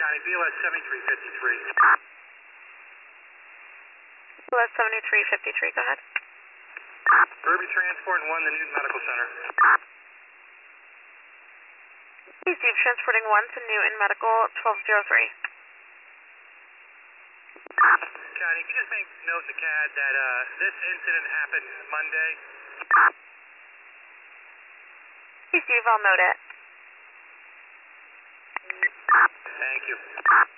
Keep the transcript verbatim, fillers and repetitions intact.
County, B L S seventy-three fifty-three. B L S seventy-three fifty-three, go ahead. Ruby Transport and one, the Newton Medical Center. Receive transporting one to Newton Medical, twelve oh three. County, can you just make note in the C A D that uh, this incident happened Monday? Receive, I'll note it. Thank you.